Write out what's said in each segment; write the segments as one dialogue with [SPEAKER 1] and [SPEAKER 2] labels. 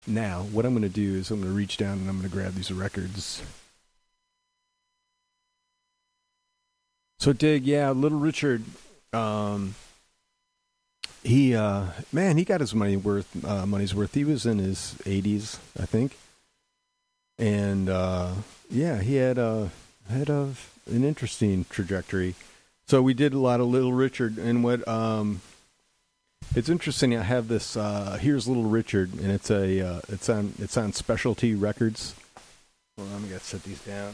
[SPEAKER 1] now, what I'm going to do is I'm going to reach down and I'm going to grab these records. So Dig, yeah, Little Richard, um, he man, he got his money's worth. He was in his 80s, I think, and yeah, he had an interesting trajectory. So we did a lot of Little Richard, and what it's interesting. I have this. Here's Little Richard, and it's on Specialty Records. Hold on, I gotta set these down.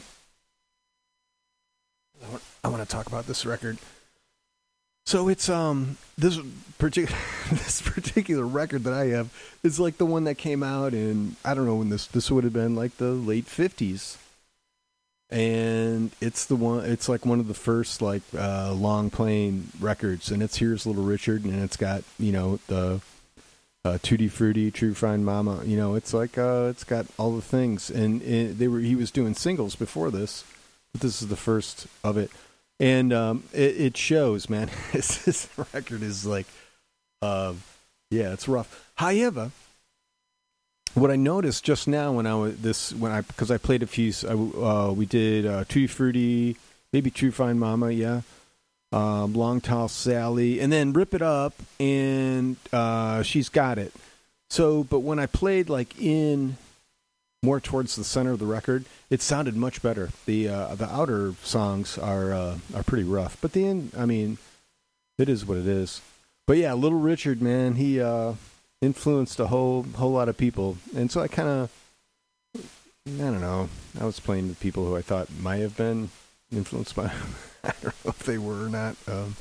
[SPEAKER 1] I want to talk about this record. So it's this particular this particular record that I have is like the one that came out in, I don't know when this would have been like the late 50s. And it's like one of the first like long playing records, and it's Here's Little Richard, and it's got, the Tutti Frutti, True Fine Mama, it's like it's got all the things, and he was doing singles before this, but this is the first of it. And it shows, man. This record is like, yeah, it's rough. However, what I noticed just now because I played a few, we did Tutti Frutti, maybe True Fine Mama, yeah, Long Tall Sally, and then Rip It Up, and She's Got It. So, but when I played like in more towards the center of the record, it sounded much better. The outer songs are pretty rough, but the end, I mean, it is what it is. But yeah, Little Richard, man, he influenced a whole lot of people, and so I don't know. I was playing with people who I thought might have been influenced by. I don't know if they were or not.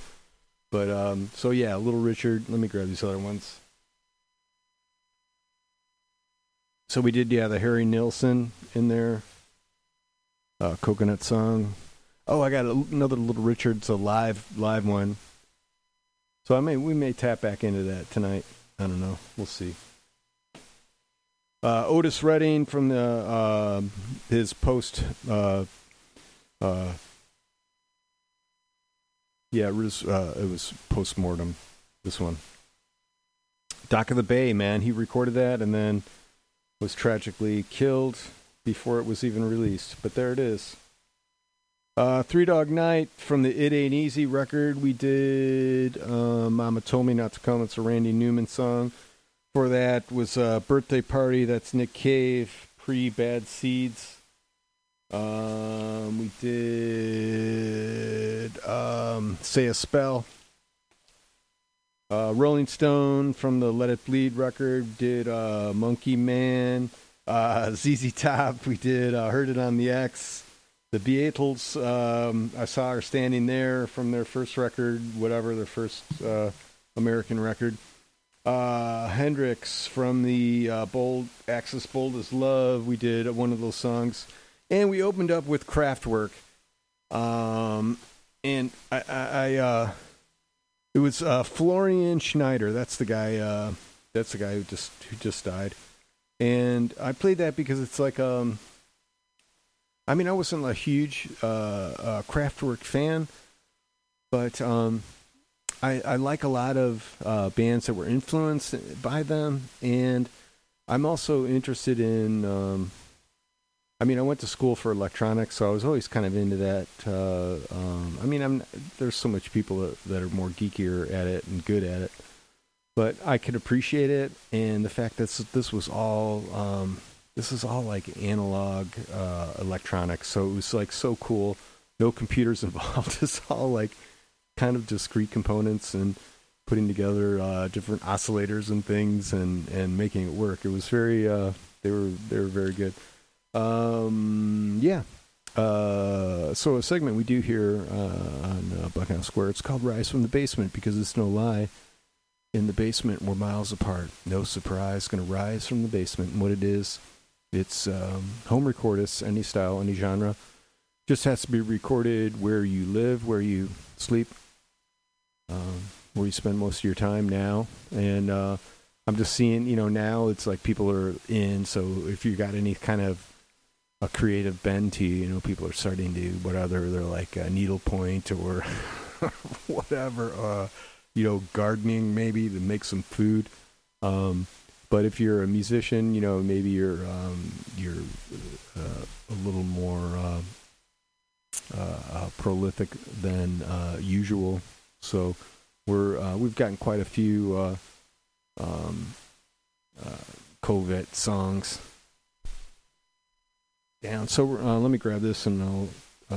[SPEAKER 1] So yeah, Little Richard. Let me grab these other ones. So we did, yeah, the Harry Nilsson in there. Coconut Song. Oh, I got another Little Richard's, a live one. So we may tap back into that tonight. I don't know. We'll see. Otis Redding from the his post. Yeah, it was Postmortem. This one. Dock of the Bay, man. He recorded that and then was tragically killed before it was even released. But there it is. Three Dog Night from the It Ain't Easy record. We did Mama Told Me Not to Come. It's a Randy Newman song. For that was Birthday Party. That's Nick Cave, pre-Bad Seeds. We did Say a Spell. Rolling Stone from the Let It Bleed record did Monkey Man. ZZ Top, we did Heard It on the X. The Beatles, I saw her standing there from their first record, whatever, their first American record. Hendrix from the Axis Bold as Love, we did one of those songs. And we opened up with Kraftwerk. And it was Florian Schneider. That's the guy who just died. And I played that because it's like I wasn't a huge Kraftwerk fan, but I like a lot of bands that were influenced by them, and I'm also interested in. I went to school for electronics, so I was always kind of into that. There's so much people that are more geekier at it and good at it, but I could appreciate it, and the fact that this was all like analog electronics, so it was like so cool. No computers involved. It's all like kind of discrete components and putting together different oscillators and things and making it work. It was very they were very good. Yeah. So a segment we do here on Buckhouse Square, it's called Rise from the Basement, because it's no lie. In the basement, we're miles apart. No surprise, going to rise from the basement. And what it is, it's home recordists, any style, any genre. Just has to be recorded where you live, where you sleep, where you spend most of your time now. And I'm just seeing, now it's like people are in, so if you got any kind of a creative bend to you, people are starting to, they're like needlepoint or whatever, gardening maybe to make some food. But if you're a musician, maybe you're a little more prolific than usual. So we've gotten quite a few Covet songs down. So let me grab this and I'll.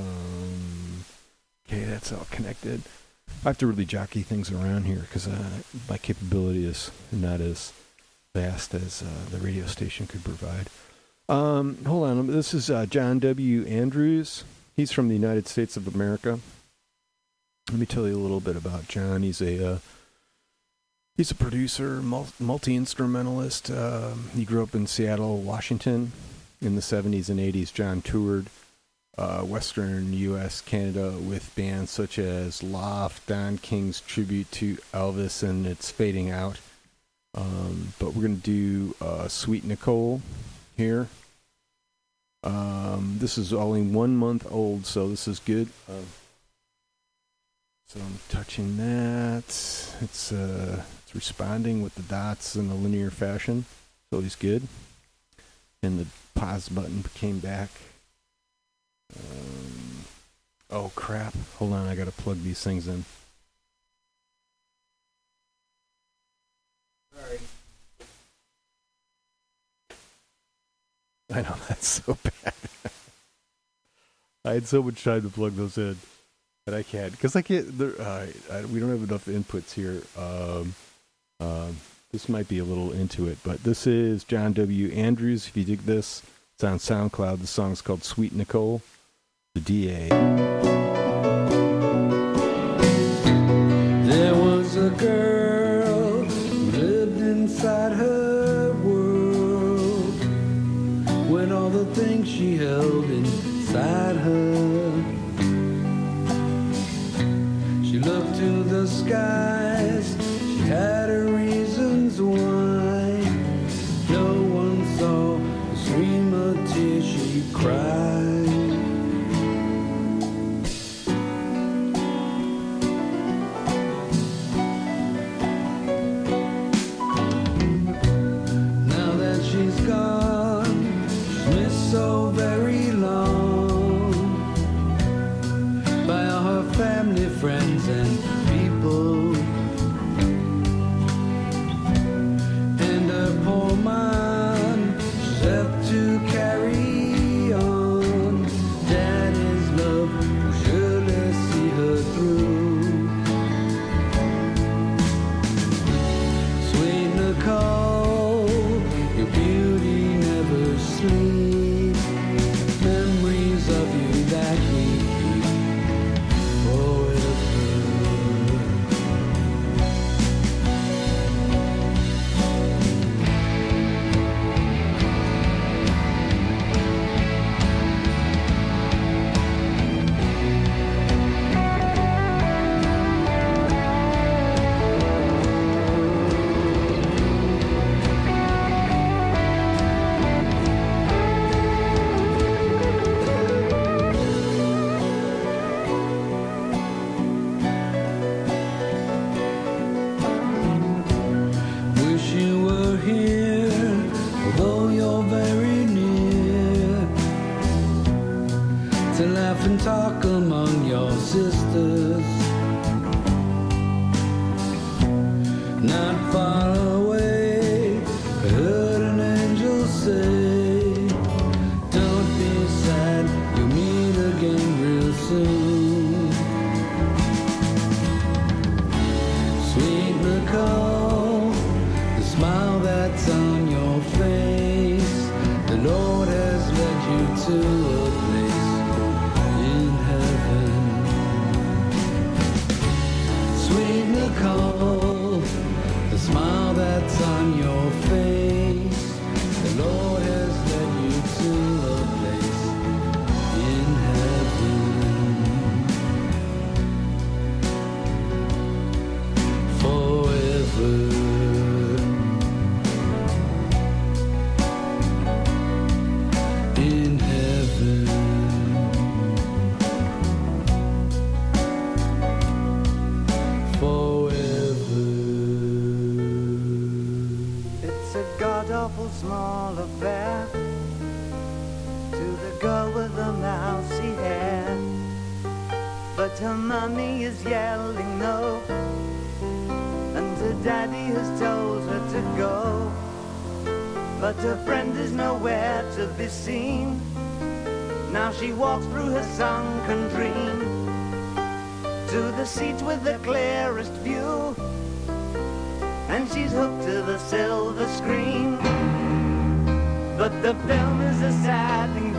[SPEAKER 1] Okay, that's all connected. I have to really jockey things around here because my capability is not as vast as the radio station could provide. Hold on. This is John W. Andrews. He's from the United States of America. Let me tell you a little bit about John. He's a producer, multi-instrumentalist. He grew up in Seattle, Washington in the 70s and 80s. John toured Western U.S., Canada with bands such as Loft, Don King's tribute to Elvis, and It's Fading Out. But we're going to do Sweet Nicole here. This is only 1 month old, so this is good. So I'm touching that. It's responding with the dots in a linear fashion, so he's good. And the pause button came back. Oh crap! Hold on, I gotta plug these things in. Sorry. I know, that's so bad. I had so much time to plug those in, but I can't because I can't. We don't have enough inputs here. This might be a little into it, but this is John W. Andrews. If you dig this, it's on SoundCloud. The song's called "Sweet Nicole." The DA.
[SPEAKER 2] There was a girl who lived inside her world, when all the things she held inside her. She looked to the skies, she had her reasons why. No one saw the stream of tears she cried. So very long by all her family, friends, and people, and her poor mind she's left to carry on. Daddy's love will surely see her through. Sweet Nicole, your beauty never sleeps. Memories of you that we keep forever. To laugh and talk among your sisters, not far away. I heard an angel say, don't be sad, you'll meet again real soon. Sweet Nicole, the smile that's on your face, the Lord has led you to a place in heaven. Sweet Nicole, the smile that's on your face, the Lord has
[SPEAKER 3] fair to the girl with the mousy hair. But her mummy is yelling no, and her daddy has told her to go. But her friend is nowhere to be seen. Now she walks through her sunken dream to the seat with the clearest view, and she's hooked to the silver screen. But the film is a sad thing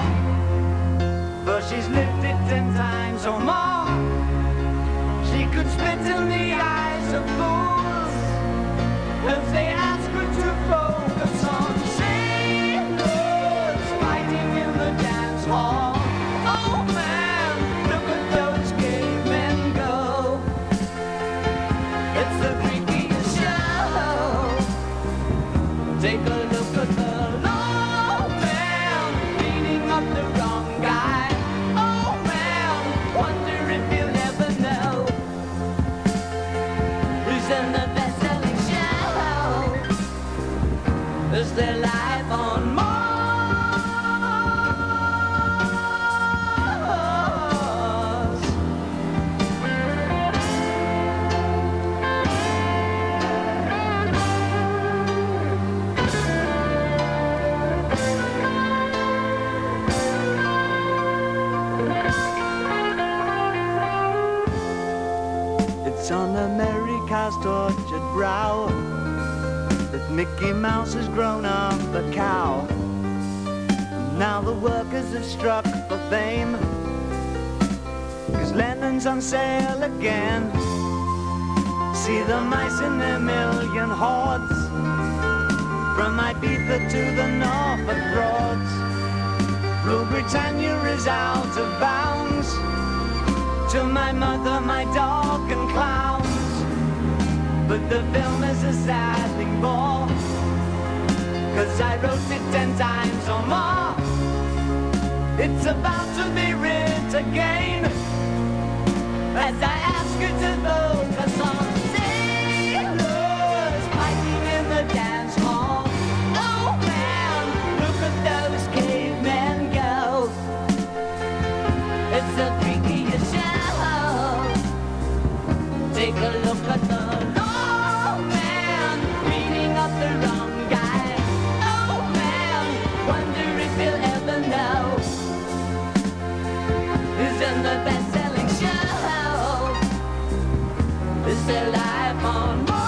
[SPEAKER 3] for she's lived it 10 times or more. She could spit in the eyes of fools if they ask her to focus on sailors fighting in the dance hall. Oh man, look at those cavemen go. It's the freakiest show. Take a look at the low man beating up the wrong guy. Oh man, wonder if you'll ever know who's in the best-selling show. Is their life on Mars? It's on America's tortured brow that Mickey Mouse has grown up a cow. And now the workers have struck for fame, 'cause Lennon's on sale again. See the mice in their million hordes, from Ibiza to the Norfolk Broads. Rule Britannia is out of bounds, to my mother, my dog and clowns. But the film is a sad thing more, 'cause I wrote it 10 times or more. It's about to be writ again, as I ask you to focus on sailors fighting in the dance hall. Oh man, look at those cavemen go. It's the freakiest show. Take a look at the low man beating up the wrong guy. Oh man, wonder if you'll ever know who's in the best-selling show. Is their life on Mars?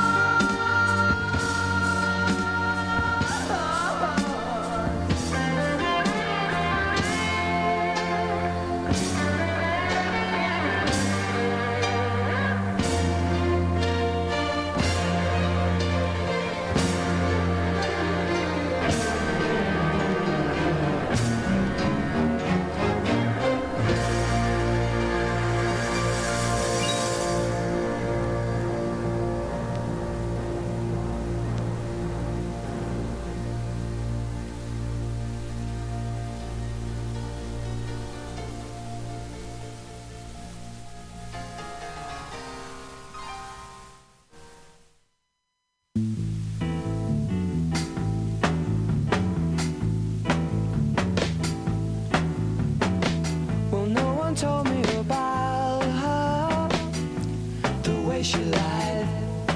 [SPEAKER 2] Well, no one told me about her, the way she lied.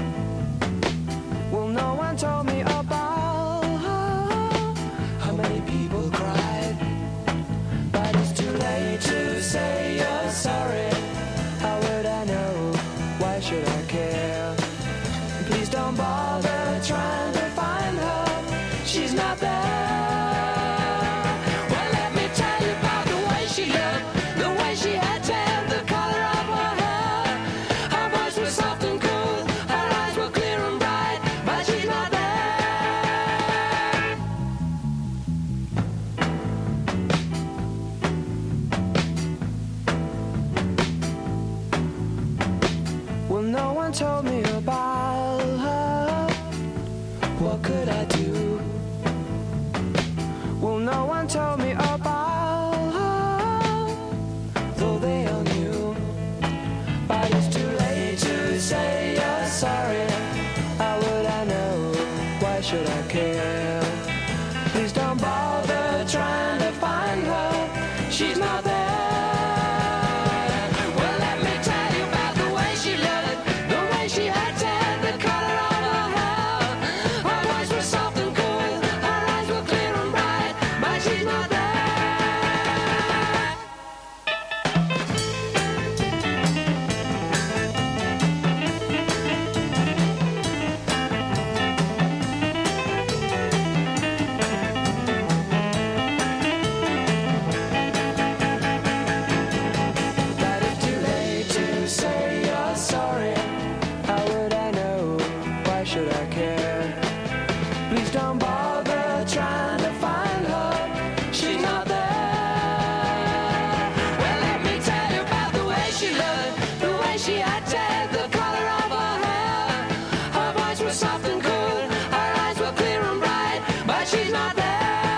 [SPEAKER 2] Well, no one told me about her, how many people cried. But it's too late to say you're sorry. How would I know? Why should I care? Please don't bother trying to find her. She's not there. Well, let me tell you about the way she looked, the way she had tan, the color of her hair. Her voice was soft and cool, her eyes were clear and bright, but she's not there. Well, no one told me about her. What could I do? Well, no one told me about her, though they all knew. But it's too late to say you're sorry. How would I know? Why should I care? Please don't bother trying to find her. She's not there. Well, let me tell you about the way she looked, the way she acted, the color of her hair. Her voice was soft and cool, her eyes were clear and bright, but she's not there. But it's too late to say you're sorry. How would I know? Why should I care? Please don't bother trying to find her. She's not there. Well, let me tell you about the way she looked, the way she acted, the color of her hair. Her voice was soft and cool, her eyes were clear and bright, but she's not there.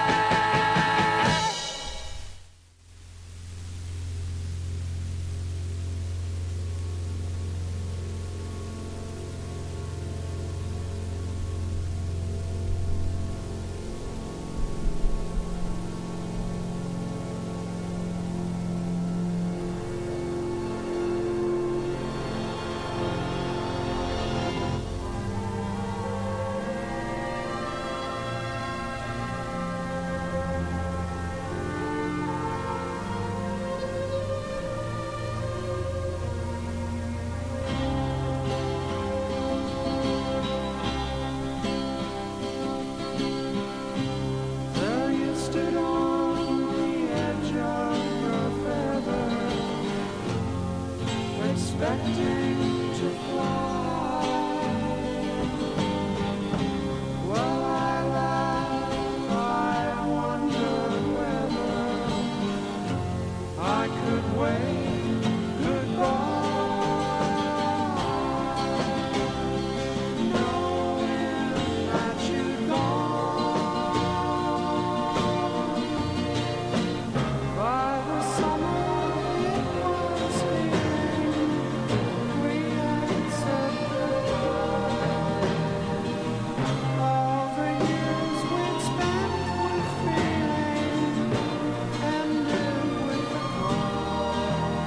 [SPEAKER 2] There you stood on the edge of your feather, expecting to fly. Well, I laughed, I wondered whether I could wave goodbye, knowing that you'd gone. By the summer it was spring, we had said goodbye. All the years we'd spent with feeling ended with a cry.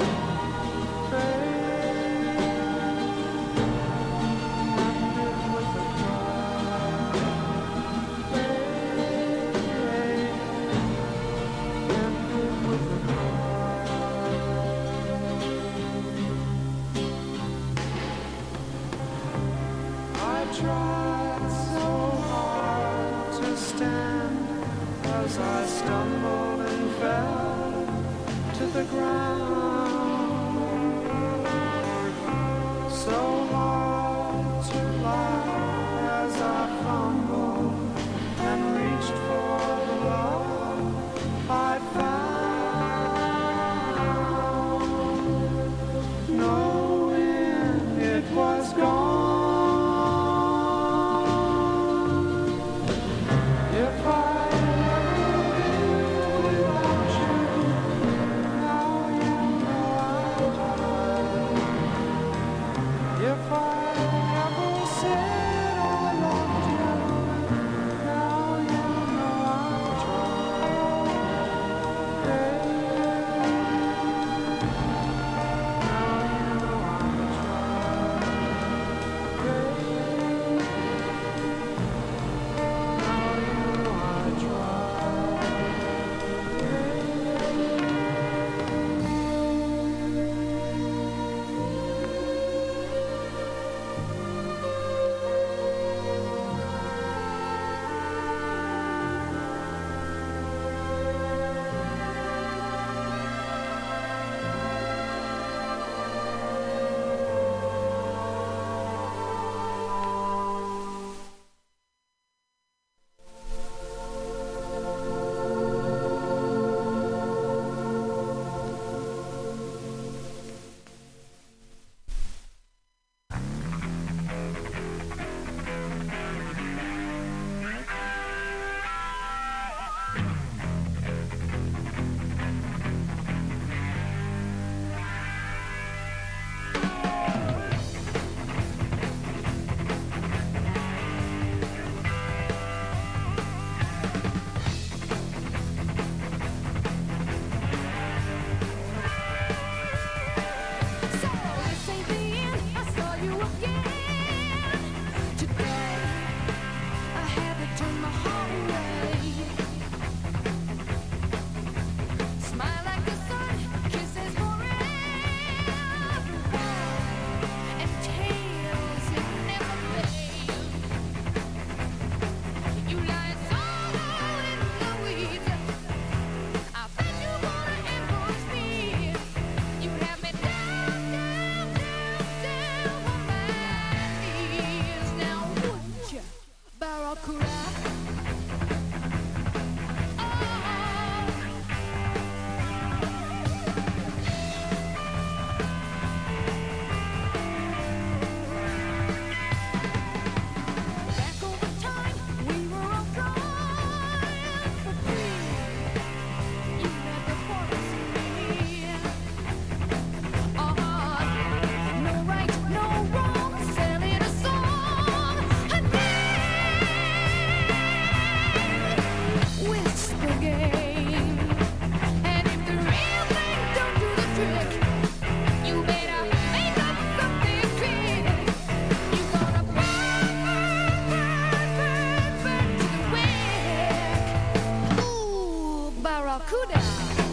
[SPEAKER 2] Fate ended with a cry. Fate ended with a I tried so hard to stand as I stumbled and fell to the ground. So hard to laugh as I fumbled and reached for the love I found, knowing it was gone. If I ever lived without you, now you know
[SPEAKER 4] cool down.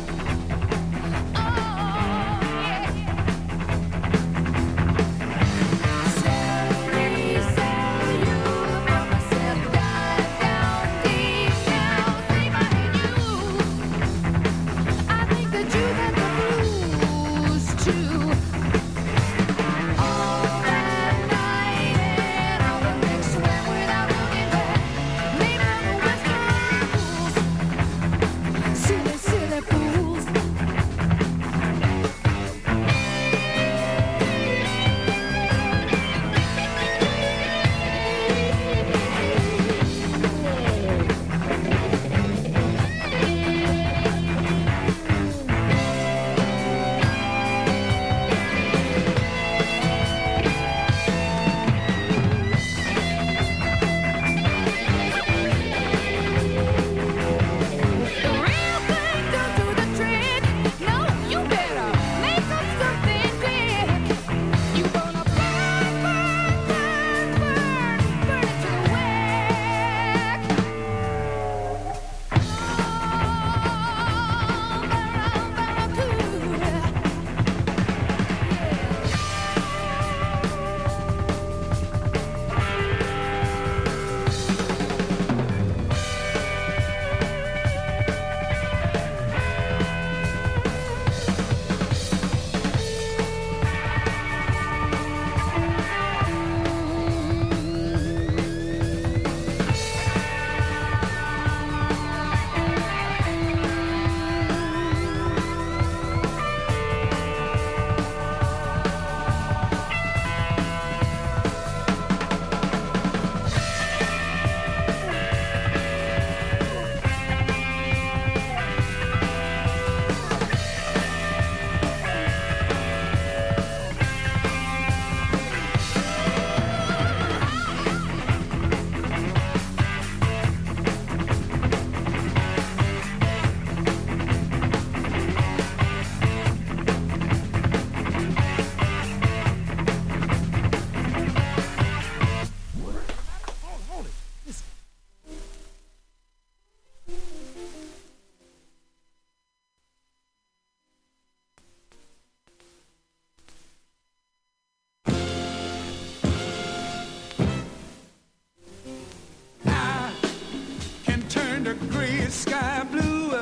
[SPEAKER 5] Sky blue,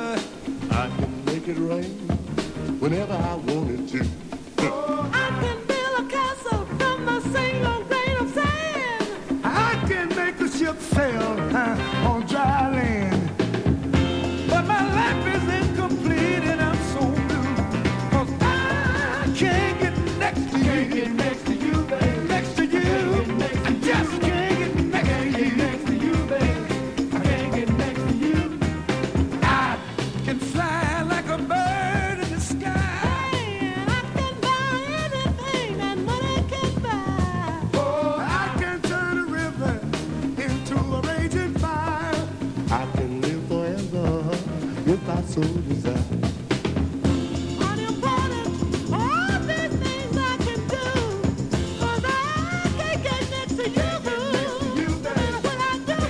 [SPEAKER 5] I can make it rain whenever I wanted to.
[SPEAKER 6] I can build a castle from a single grain of sand.
[SPEAKER 5] I can make the ship sail on dry land. But my life is incomplete and I'm so blue, 'cause I can't get next to you. Can't get next to you, baby. Next to you. I just can't get next to you. Next to you, baby. I can't get next to you. I can fly like a bird in the sky.
[SPEAKER 6] And I can buy anything that money can buy.
[SPEAKER 5] Oh, I can turn a river into a raging fire. I can live forever if I so desire.
[SPEAKER 6] Unimportant, all these things I can do, 'cause I can't get next to you. No matter what I do.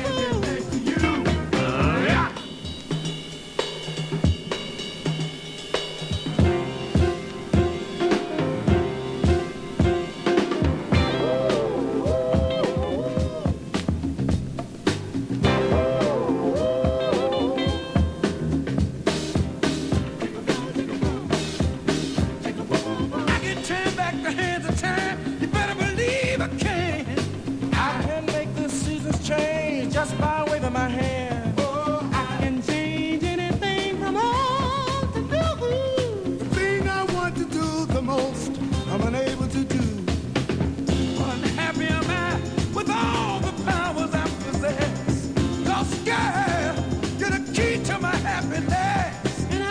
[SPEAKER 5] I can turn back the hands of time. You better believe I can. I can make the seasons change just by waving my hand. Oh,
[SPEAKER 6] I can change anything from old to new.
[SPEAKER 5] the thing I want to do the most, I'm unable to do. Unhappy am I with all the powers I possess. 'Cause girl, you're the key to my happiness.
[SPEAKER 6] And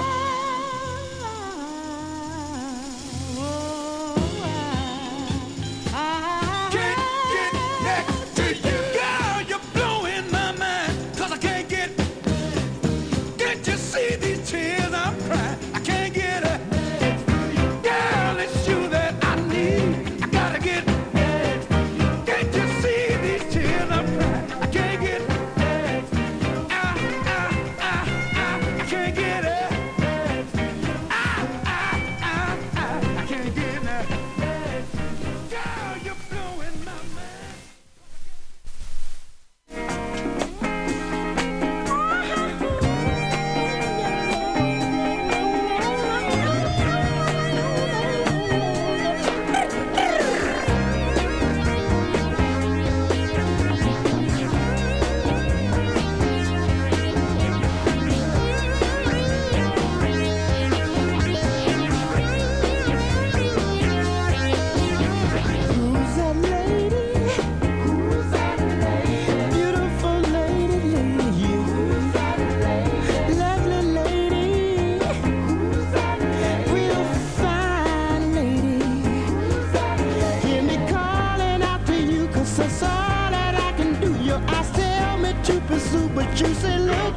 [SPEAKER 5] Can't get next to you. Girl, you're blowing my mind. 'Cause I can't get. Can't you see these tears I'm crying? I can't get it. Girl, it's you that I need. I gotta get. Can't you see these tears I'm crying? I can't get. I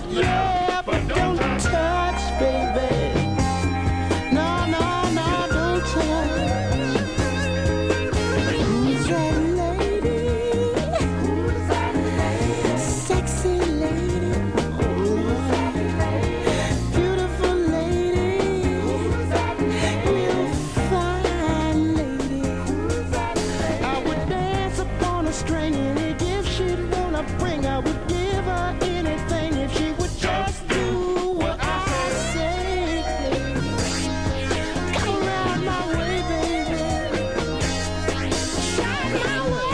[SPEAKER 6] Yeah, but don't touch, baby. No, no, no, don't touch. Who's that lady? Who's that lady? Sexy lady. Who's that lady? Beautiful lady. Who's that lady? Real fine lady. Who's that lady? I would dance upon a string any gift she'd wanna bring. I would give her anything if she would just do what I say. Come around my way, baby. Shine my way.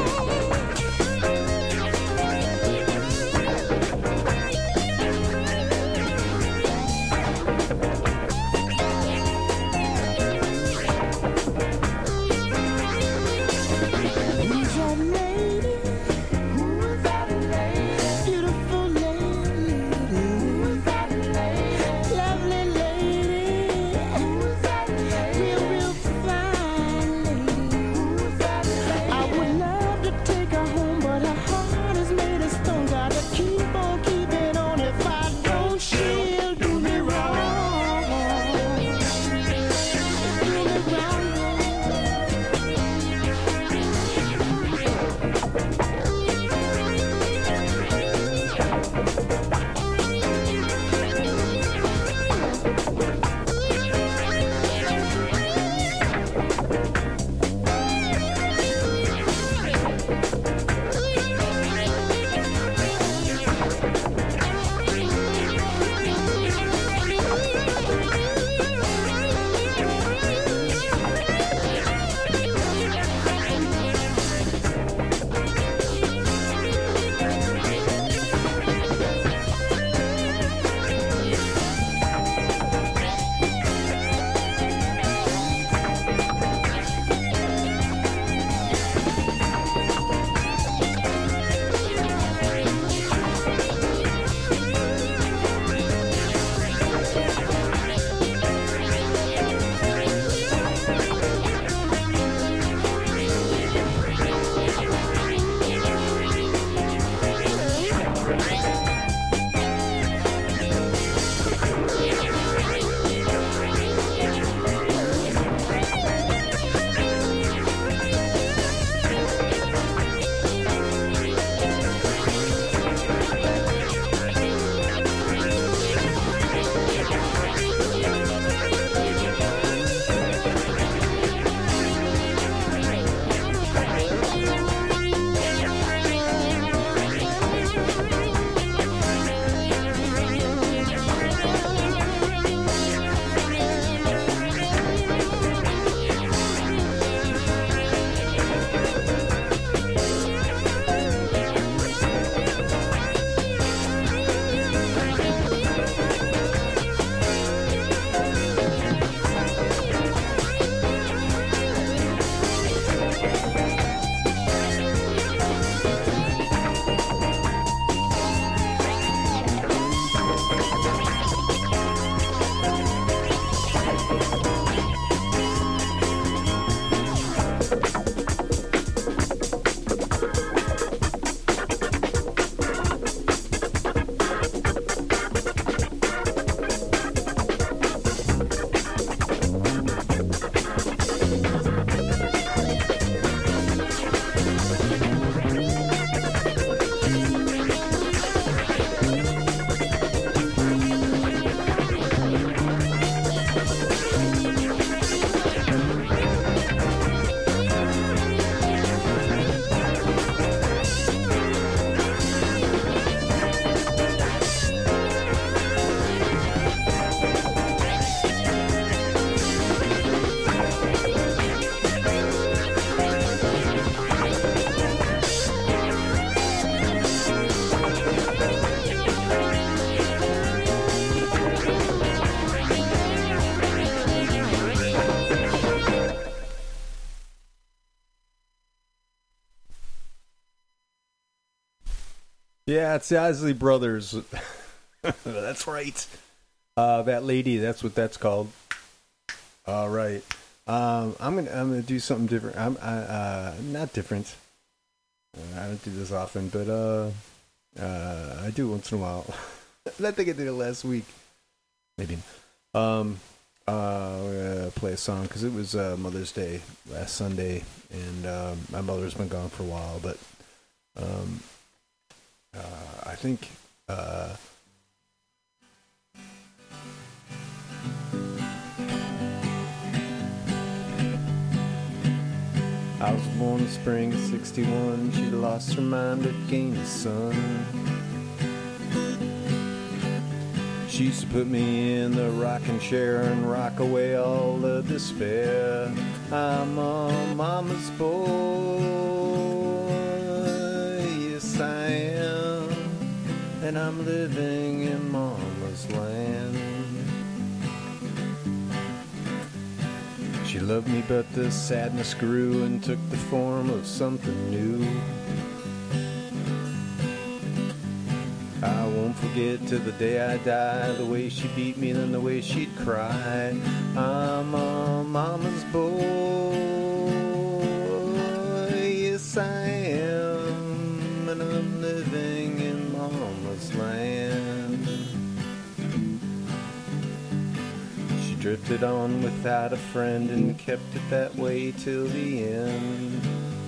[SPEAKER 6] Who's that lady? Who's that lady? Beautiful lady. Who's that lady? Lovely lady. Who's that lady? Real fine lady. Who's that lady? I would love to take her home, but her heart is made of stone. Gotta keep on keeping on. If I don't, she'll do me wrong. Do me wrong.
[SPEAKER 1] Yeah, it's the Isley Brothers. That's right. That lady, that's what that's called. All right. I'm gonna do something different. Not different. I don't do this often, but I do once in a while. I think I did it last week. Maybe. We're gonna play a song because it was Mother's Day last Sunday, and my mother's been gone for a while, but I think I was born in spring of '61. She lost her mind but gained a son. She used to put me in the rocking chair and rock away all the despair. I'm a mama's boy, yes I am, and I'm living in mama's land. She loved me, but the sadness grew and took the form of something new. I won't forget to the day I die the way she beat me and the way she'd cry. I'm a mama's boy, yes I am, and I'm living in mama's land. She drifted on without a friend and kept it that way till the end.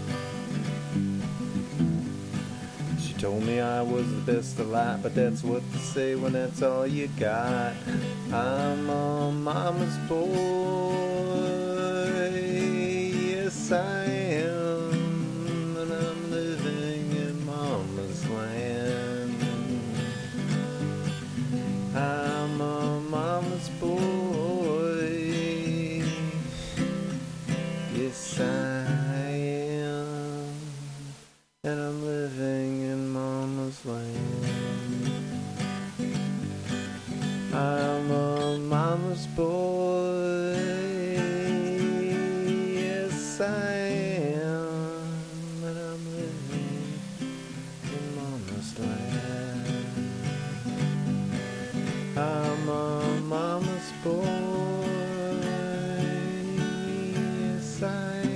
[SPEAKER 1] Told me I was the best alive, but that's what to say when that's all you got. I'm a mama's boy, yes I am, and I'm living in mama's land. I'm a mama's boy, yes I am, and I'm living in mama's land. I'm a mama's boy, yes I am, and I'm living in mama's land. I'm a mama's boy, yes I am.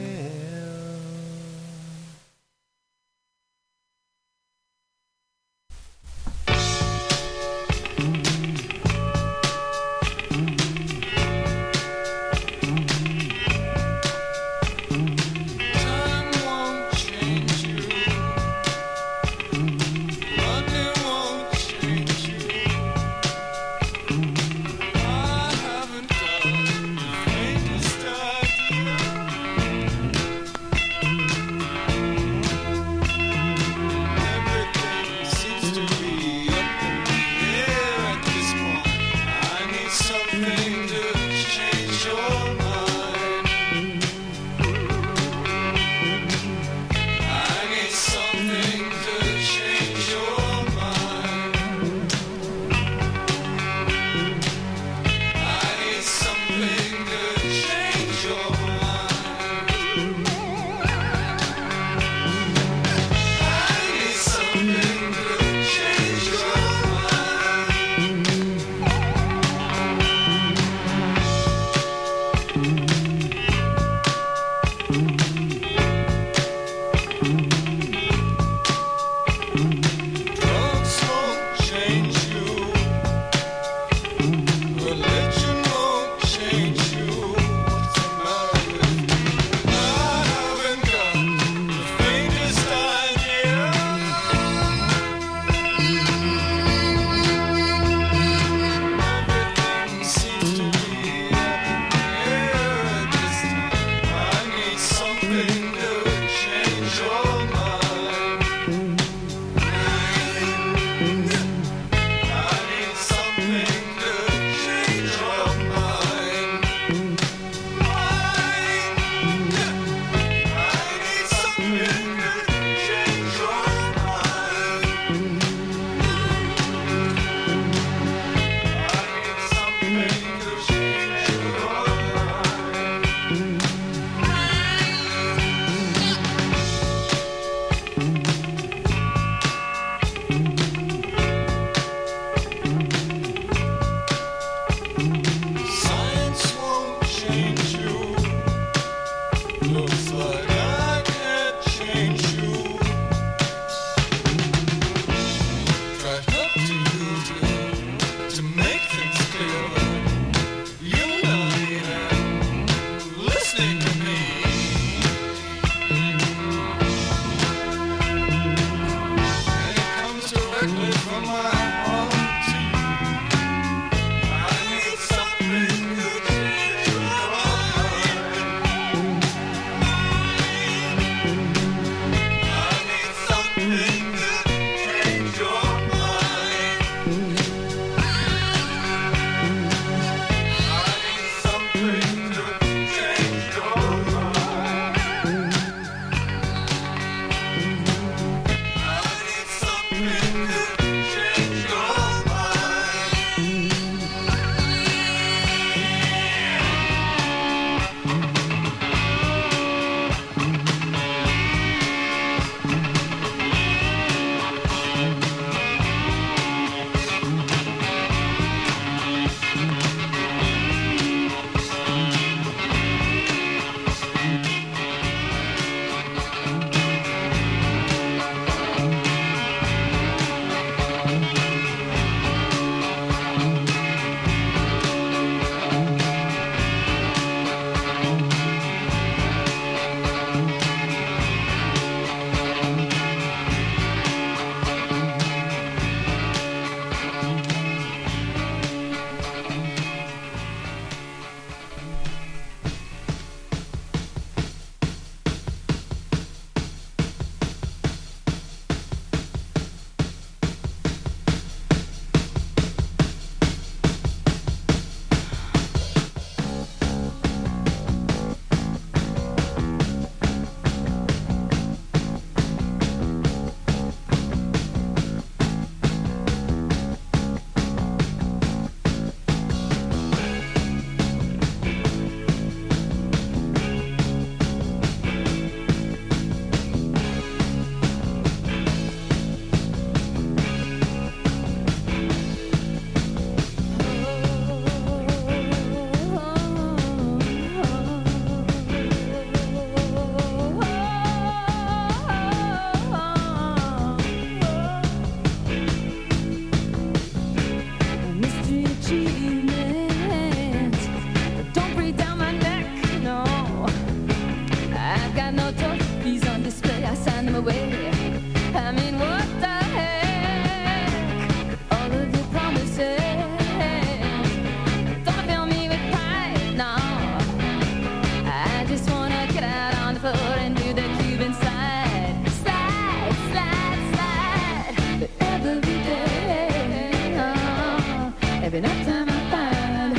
[SPEAKER 6] Every night time I find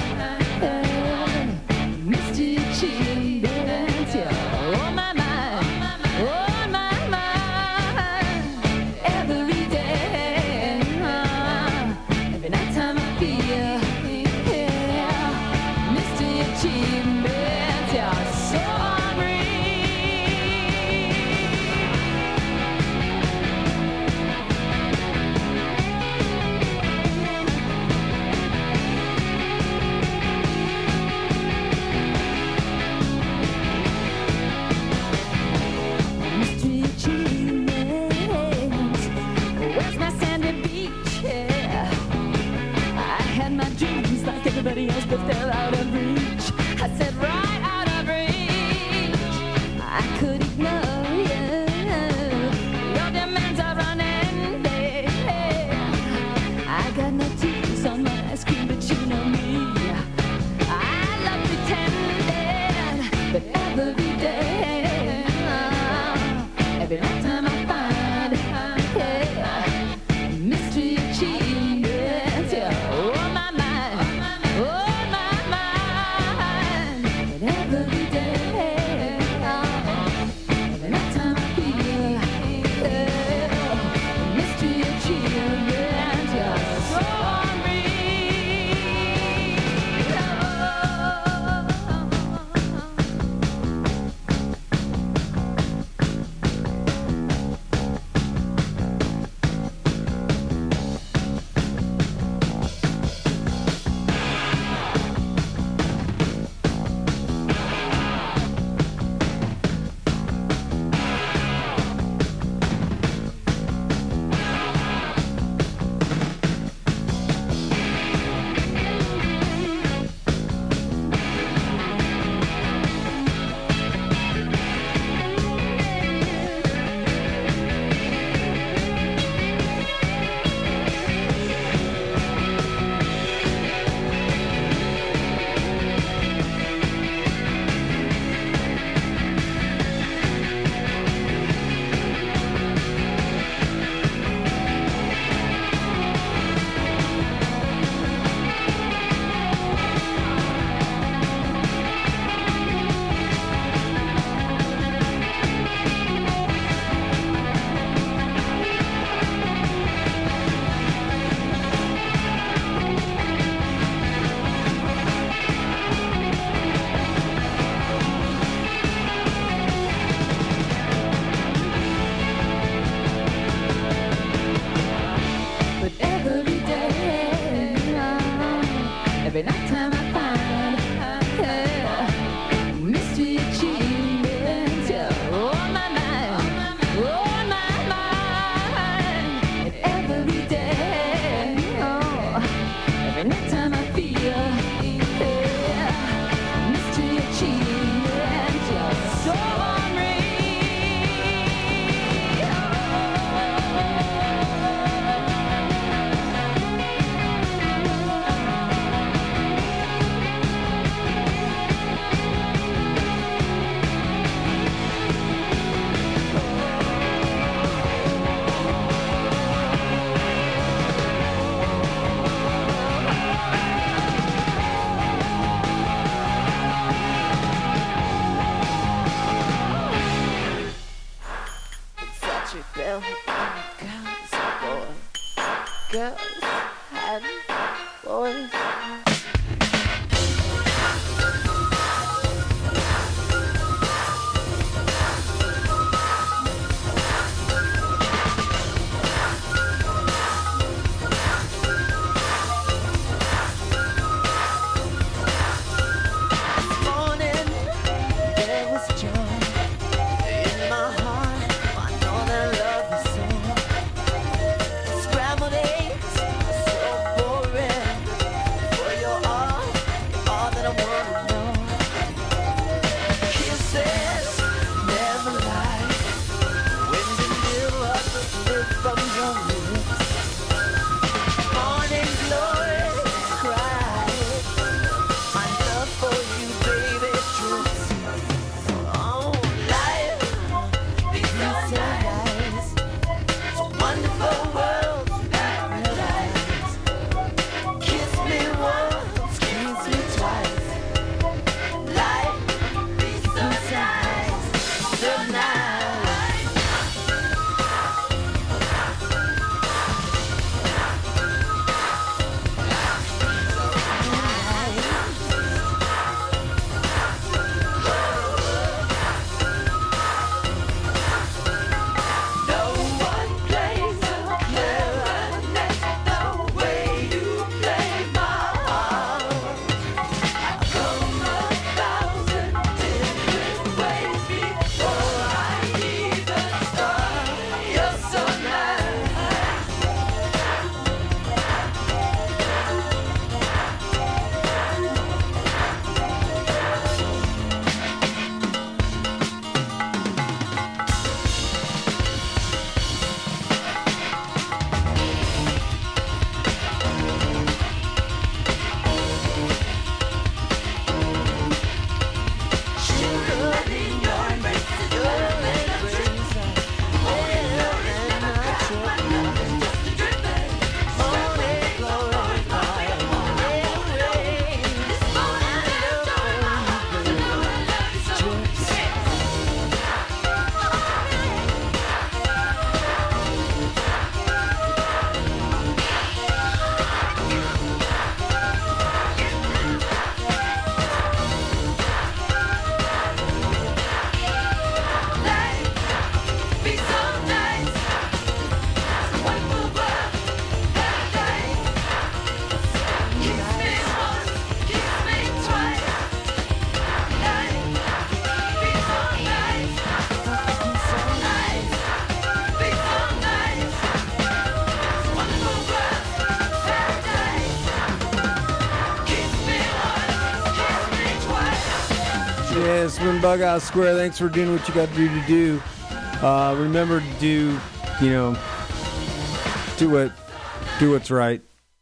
[SPEAKER 6] Mr. Cheating Dance, yeah, on my mind, on my mind, every day. Every night time I feel, Mr. Cheating Dance, yeah, so hungry. Mystery achievements. Where's my sandy beach? Yeah. I had my dreams like everybody else, but they're out of reach. I said right out of reach. I could ignore you. Your demands are running. I got no teeth on my ice cream, but you know me. I love pretending, but every day. Every night time I find mystery achievements, yeah, on my mind, on my mind, and every day, every night time I feel mystery achievements, yeah, so hungry. But every day, every night time I find mystery achievements, yeah, on my mind, on my mind, and every day, every night time I feel mystery achievements, yeah, so hungry. Such a girl, girls, boys, girls and boys. This morning there was joy in my heart. I know that love is so scrambled eggs are so boring.
[SPEAKER 4] Yeah, it's been Bughouse Square. Thanks for doing what you got to do. Remember to do what's right.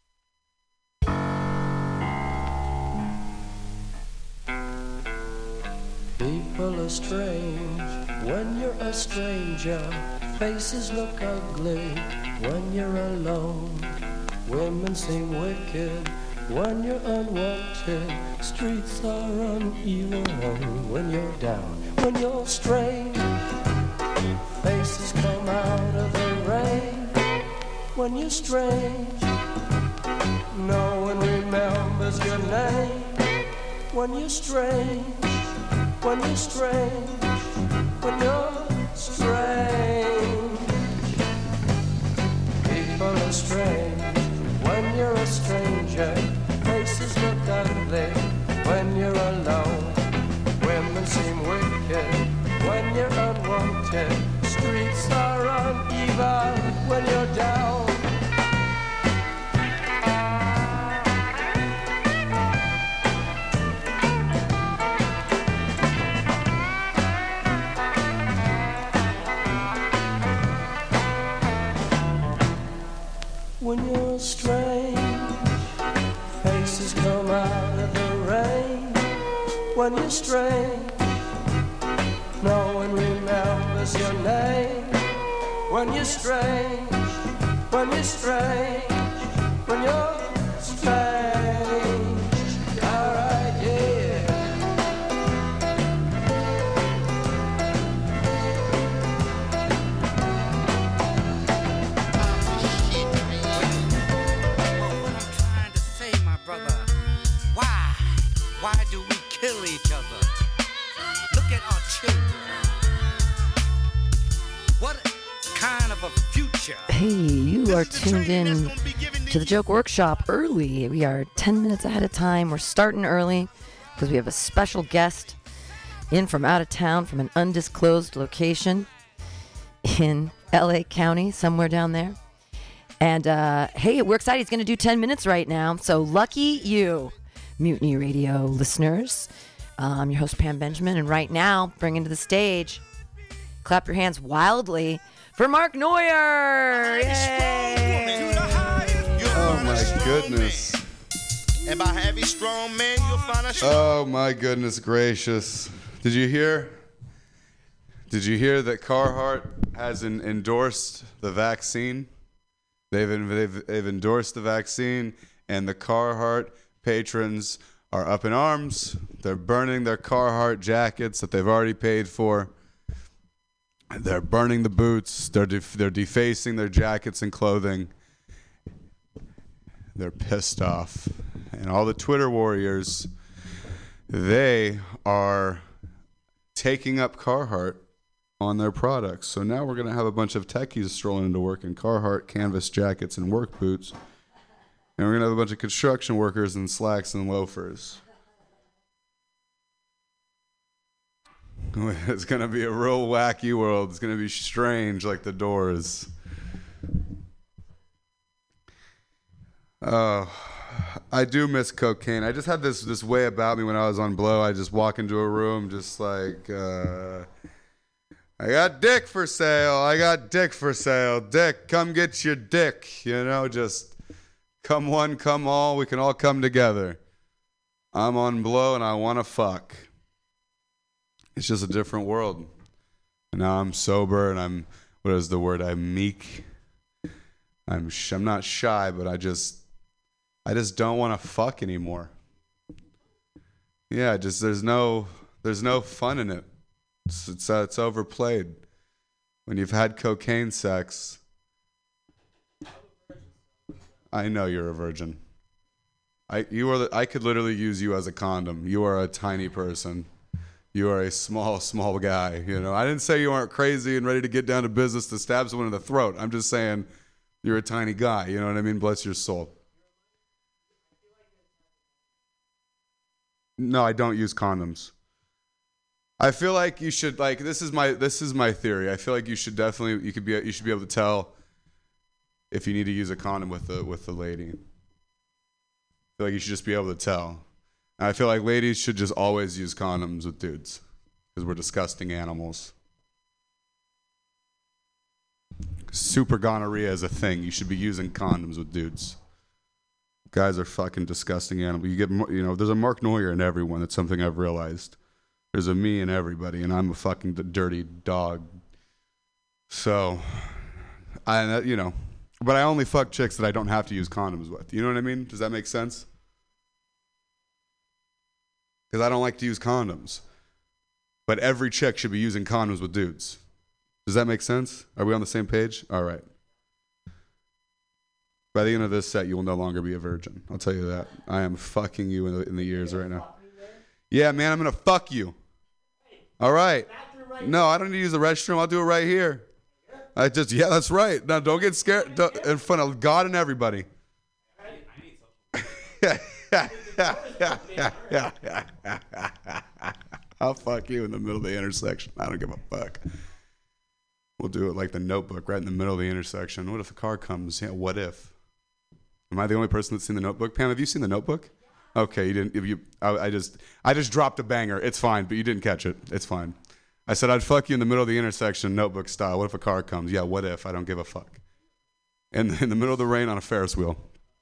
[SPEAKER 7] People are strange when you're a stranger. Faces look ugly when you're alone. Women seem wicked when you're unwanted. Streets are uneven when you're down. When you're strange, faces come out of the rain. When you're strange, no one remembers your name. When you're strange, when you're strange, when you're strange. People are strange when you're a stranger. Faces look ugly when you're alone. Women seem wicked when you're unwanted. Streets are uneven when you're down. When you're strange, faces come out of the rain. When you're strange, no one remembers your name. When you're strange, when you're strange, when you're strange. Alright, yeah.
[SPEAKER 8] Why do we kill each other? Look at our children. What kind of a future?
[SPEAKER 9] Hey, you are tuned in to the Joke Workshop early. We are 10 minutes ahead of time. We're starting early because we have a special guest in from out of town from an undisclosed location in LA County, somewhere down there. And hey, we're excited. He's going to do 10 minutes right now. So lucky you, Mutiny Radio listeners. I'm your host, Pam Benjamin. And right now, bringing to the stage, clap your hands wildly for Mark Neuer. Yay!
[SPEAKER 10] Oh, my goodness.
[SPEAKER 11] And by heavy, strong men, you'll find a
[SPEAKER 10] Oh, my goodness gracious. Did you hear that Carhartt has endorsed the vaccine? They've endorsed the vaccine, and the Carhartt patrons are up in arms. They're burning their Carhartt jackets that they've already paid for. They're burning the boots. They're defacing their jackets and clothing. They're pissed off. And all the Twitter warriors, they are taking up Carhartt on their products. So now we're going to have a bunch of techies strolling into work in Carhartt canvas jackets and work boots. And we're going to have a bunch of construction workers in slacks and loafers. It's going to be a real wacky world. It's going to be strange like the Doors. Oh, I do miss cocaine. I just had this way about me when I was on blow. I just walk into a room just like, I got dick for sale. I got dick for sale. Dick, come get your dick. You know, just... Come one, come all, we can all come together. I'm on blow and I want to fuck. It's just a different world. And now I'm sober and I'm, what is the word? I'm meek. I'm not shy, but I just don't want to fuck anymore. Yeah, just there's no fun in it. It's overplayed. When you've had cocaine sex, I know you're a virgin. I could literally use you as a condom. You are a tiny person. You are a small guy. You know, I didn't say you aren't crazy and ready to get down to business to stab someone in the throat. I'm just saying you're a tiny guy. You know what I mean? Bless your soul. No, I don't use condoms. I feel like you should this is my theory. I feel like you should definitely you should be able to tell if you need to use a condom with the lady. I feel like you should just be able to tell. I feel like ladies should just always use condoms with dudes because we're disgusting animals. Super gonorrhea is a thing. You should be using condoms with dudes. Guys are fucking disgusting animals. You get, there's a Mark Neuer in everyone. That's something I've realized. There's a me in everybody, and I'm a fucking dirty dog. So, but I only fuck chicks that I don't have to use condoms with. You know what I mean? Does that make sense? Because I don't like to use condoms. But every chick should be using condoms with dudes. Does that make sense? Are we on the same page? All right. By the end of this set, you will no longer be a virgin. I'll tell you that. I am fucking you in the ears right now. Yeah, man, I'm going to fuck you. All right. No, I don't need to use the restroom. I'll do it right here. Yeah, that's right. Now, don't get scared in front of God and everybody. I'll fuck you in the middle of the intersection. I don't give a fuck. We'll do it like The Notebook, right in the middle of the intersection. What if a car comes? Yeah, what if? Am I the only person that's seen The Notebook? Pam, have you seen The Notebook? Okay, you didn't. I just dropped a banger. It's fine, but you didn't catch it. It's fine. I said I'd fuck you in the middle of the intersection, Notebook style. What if a car comes? Yeah, what if? I don't give a fuck. In the middle of the rain on a Ferris wheel.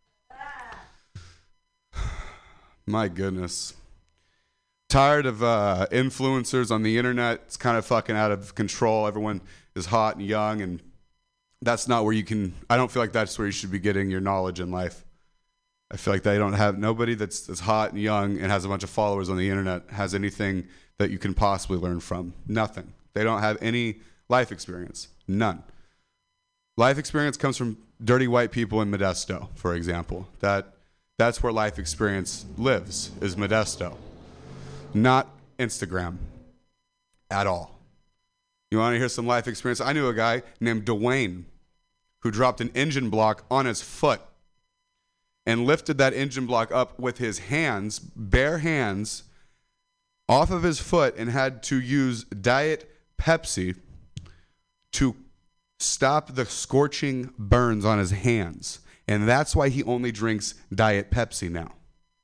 [SPEAKER 10] My goodness. Tired of influencers on the internet. It's kind of fucking out of control. Everyone is hot and young, and that's not where I don't feel like that's where you should be getting your knowledge in life. I feel like they don't have, nobody that's hot and young and has a bunch of followers on the internet has anything that you can possibly learn from. Nothing. They don't have any life experience. None. Life experience comes from dirty white people in Modesto, for example. That's where life experience lives, is Modesto. Not Instagram at all. You want to hear some life experience? I knew a guy named Dwayne who dropped an engine block on his foot and lifted that engine block up with his hands, bare hands, off of his foot, and had to use Diet Pepsi to stop the scorching burns on his hands. And that's why he only drinks Diet Pepsi now.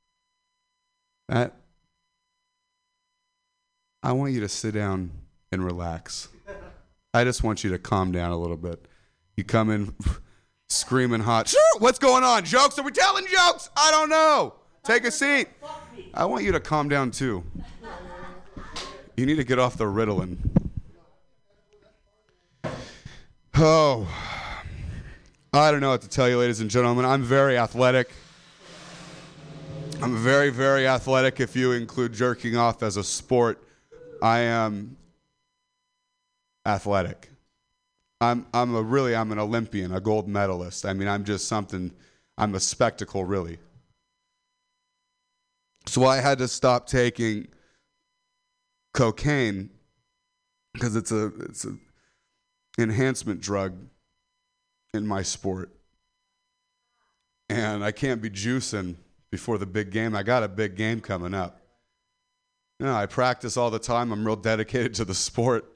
[SPEAKER 10] I want you to sit down and relax. I just want you to calm down a little bit. You come in screaming hot. Sure, what's going on? Jokes? Are we telling jokes? I don't know. Take a seat. I want you to calm down too. You need to get off the Ritalin. Oh, I don't know what to tell you, ladies and gentlemen. I'm very athletic. I'm very, very athletic if you include jerking off as a sport. I am athletic. I'm an Olympian, a gold medalist. I mean, I'm a spectacle, really. So I had to stop taking cocaine because it's a enhancement drug in my sport. And I can't be juicing before the big game. I got a big game coming up. I practice all the time. I'm real dedicated to the sport.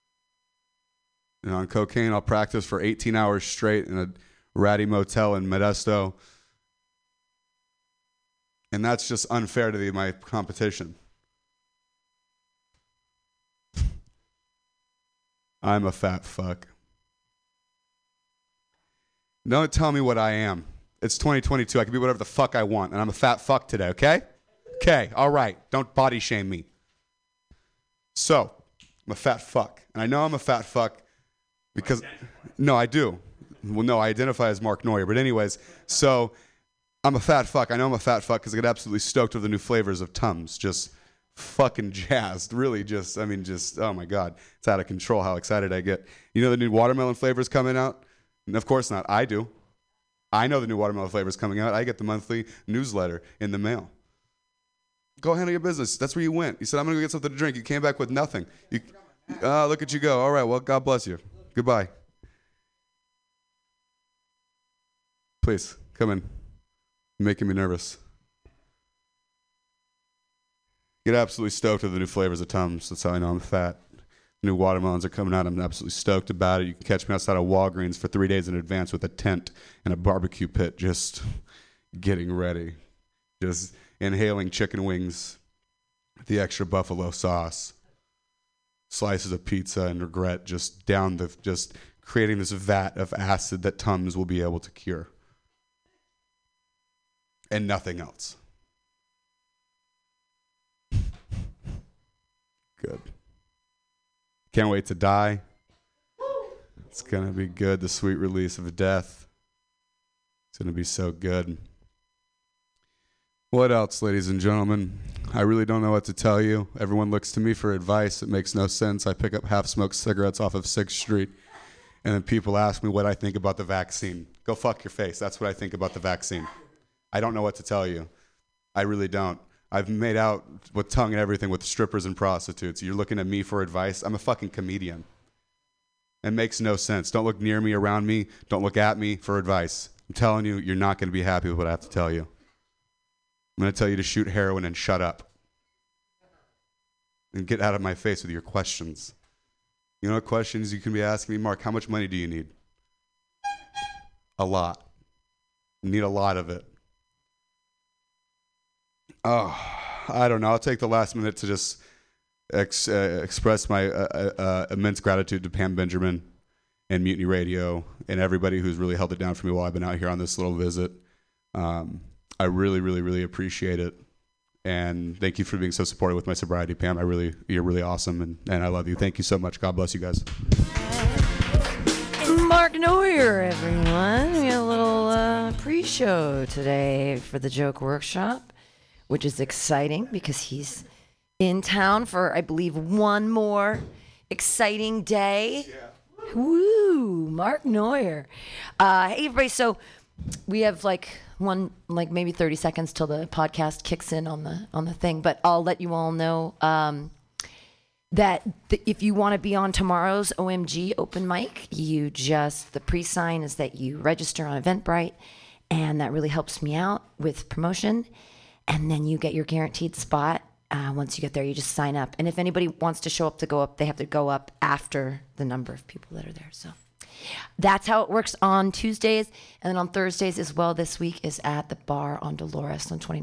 [SPEAKER 10] On cocaine, I'll practice for 18 hours straight in a ratty motel in Modesto. And that's just unfair to my competition. I'm a fat fuck. Don't tell me what I am. It's 2022. I can be whatever the fuck I want. And I'm a fat fuck today, okay? Okay, all right. Don't body shame me. So, I'm a fat fuck. And I know I'm a fat fuck because... No, I do. Well, no, I identify as Mark Neuer. But anyways, so I'm a fat fuck. I know I'm a fat fuck because I get absolutely stoked with the new flavors of Tums. Just fucking jazzed. Really just, oh my God. It's out of control how excited I get. You know the new watermelon flavors coming out? And of course not. I do. I know the new watermelon flavors coming out. I get the monthly newsletter in the mail. Go handle your business. That's where you went. You said, I'm going to go get something to drink. You came back with nothing. Look at you go. All right, well, God bless you. Goodbye. Please, come in. You're making me nervous. Get absolutely stoked with the new flavors of Tums. That's how I know I'm fat. New watermelons are coming out. I'm absolutely stoked about it. You can catch me outside of Walgreens for 3 days in advance with a tent and a barbecue pit just getting ready. just inhaling chicken wings, the extra buffalo sauce, slices of pizza, and regret just creating this vat of acid that Tums will be able to cure. And nothing else. Good. Can't wait to die. It's going to be good. The sweet release of death. It's going to be so good. What else, ladies and gentlemen? I really don't know what to tell you. Everyone looks to me for advice. It makes no sense. I pick up half-smoked cigarettes off of 6th Street, and then people ask me what I think about the vaccine. Go fuck your face. That's what I think about the vaccine. I don't know what to tell you. I really don't. I've made out with tongue and everything with strippers and prostitutes. You're looking at me for advice? I'm a fucking comedian. It makes no sense. Don't look near me, around me. Don't look at me for advice. I'm telling you, you're not going to be happy with what I have to tell you. I'm going to tell you to shoot heroin and shut up. And get out of my face with your questions. You know what questions you can be asking me? Mark, how much money do you need? A lot. You need a lot of it. Oh, I don't know. I'll take the last minute to just express my immense gratitude to Pam Benjamin and Mutiny Radio and everybody who's really held it down for me while I've been out here on this little visit. I really, really, really appreciate it. And thank you for being so supportive with my sobriety, Pam. You're really awesome, and I love you. Thank you so much. God bless you guys.
[SPEAKER 9] Mark Neuer, everyone. We had a little pre-show today for the Joke Workshop, which is exciting because he's in town for, I believe, one more exciting day. Yeah. Woo, Mark Neuer. Hey, everybody. So we have maybe 30 seconds till the podcast kicks in on the thing, but I'll let you all know that if you want to be on tomorrow's OMG open mic, the pre-sign is that you register on Eventbrite, and that really helps me out with promotion. And then you get your guaranteed spot. Once you get there, you just sign up. And if anybody wants to show up to go up, they have to go up after the number of people that are there. So that's how it works on Tuesdays. And then on Thursdays as well, this week is at the bar on Dolores on 29th.